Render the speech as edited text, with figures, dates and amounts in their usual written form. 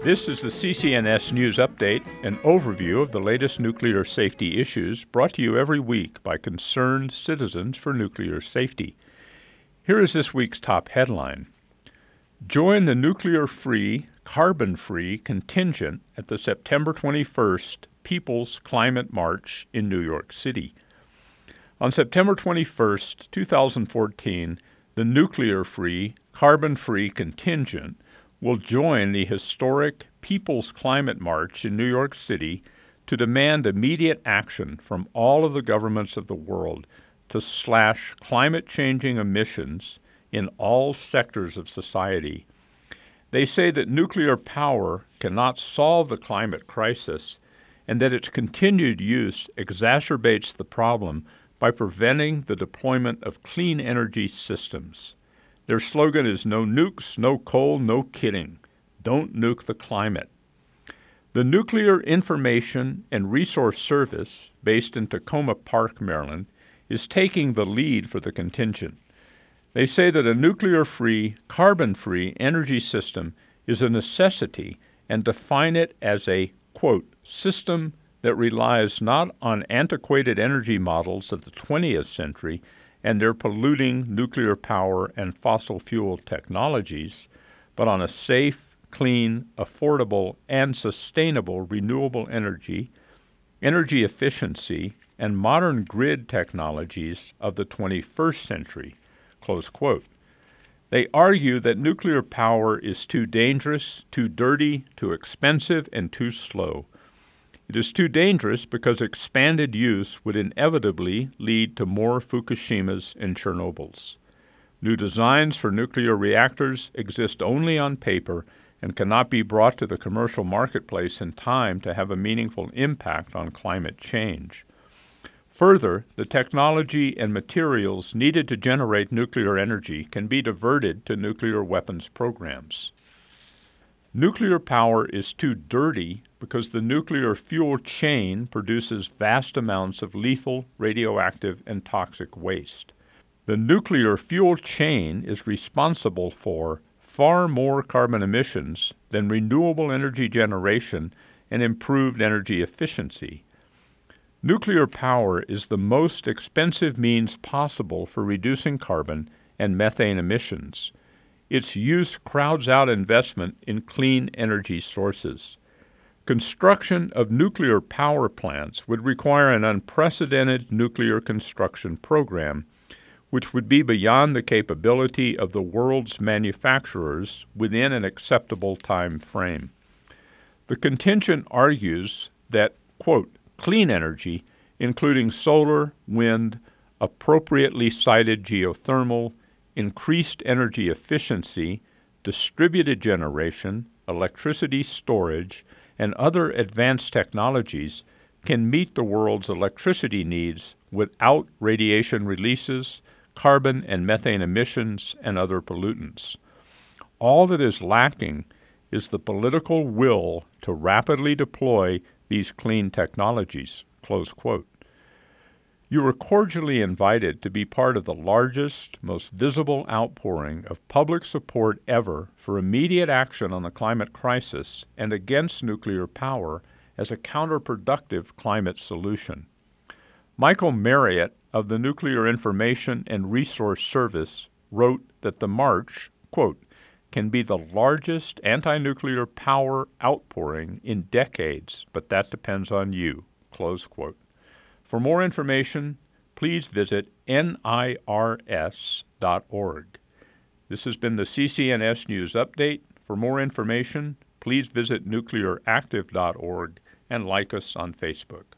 This is the CCNS News Update, an overview of the latest nuclear safety issues brought to you every week by concerned citizens for nuclear safety. Here is this week's top headline. Join the nuclear-free, carbon-free contingent at the September 21st People's Climate March in New York City. On September 21st, 2014, the nuclear-free, carbon-free contingent will join the historic People's Climate March in New York City to demand immediate action from all of the governments of the world to slash climate-changing emissions in all sectors of society. They say that nuclear power cannot solve the climate crisis and that its continued use exacerbates the problem by preventing the deployment of clean energy systems. Their slogan is "No nukes, no coal, no kidding. Don't nuke the climate." The Nuclear Information and Resource Service, based in Tacoma Park, Maryland, is taking the lead for the contingent. They say that a nuclear-free, carbon-free energy system is a necessity and define it as a, quote, system that relies not on antiquated energy models of the 20th century and their polluting nuclear power and fossil fuel technologies, but on a safe, clean, affordable, and sustainable renewable energy, energy efficiency, and modern grid technologies of the 21st century, close quote. They argue that nuclear power is too dangerous, too dirty, too expensive, and too slow. It is too dangerous because expanded use would inevitably lead to more Fukushimas and Chernobyls. New designs for nuclear reactors exist only on paper and cannot be brought to the commercial marketplace in time to have a meaningful impact on climate change. Further, the technology and materials needed to generate nuclear energy can be diverted to nuclear weapons programs. Nuclear power is too dirty because the nuclear fuel chain produces vast amounts of lethal, radioactive, and toxic waste. The nuclear fuel chain is responsible for far more carbon emissions than renewable energy generation and improved energy efficiency. Nuclear power is the most expensive means possible for reducing carbon and methane emissions. Its use crowds out investment in clean energy sources. Construction of nuclear power plants would require an unprecedented nuclear construction program, which would be beyond the capability of the world's manufacturers within an acceptable time frame. The contingent argues that, quote, clean energy, including solar, wind, appropriately sited geothermal, increased energy efficiency, distributed generation, electricity storage, and other advanced technologies can meet the world's electricity needs without radiation releases, carbon and methane emissions, and other pollutants. All that is lacking is the political will to rapidly deploy these clean technologies, close quote. You are cordially invited to be part of the largest, most visible outpouring of public support ever for immediate action on the climate crisis and against nuclear power as a counterproductive climate solution. Michael Marriott of the Nuclear Information and Resource Service wrote that the march, quote, can be the largest anti-nuclear power outpouring in decades, but that depends on you, close quote. For more information, please visit nirs.org. This has been the CCNS News Update. For more information, please visit nuclearactive.org and like us on Facebook.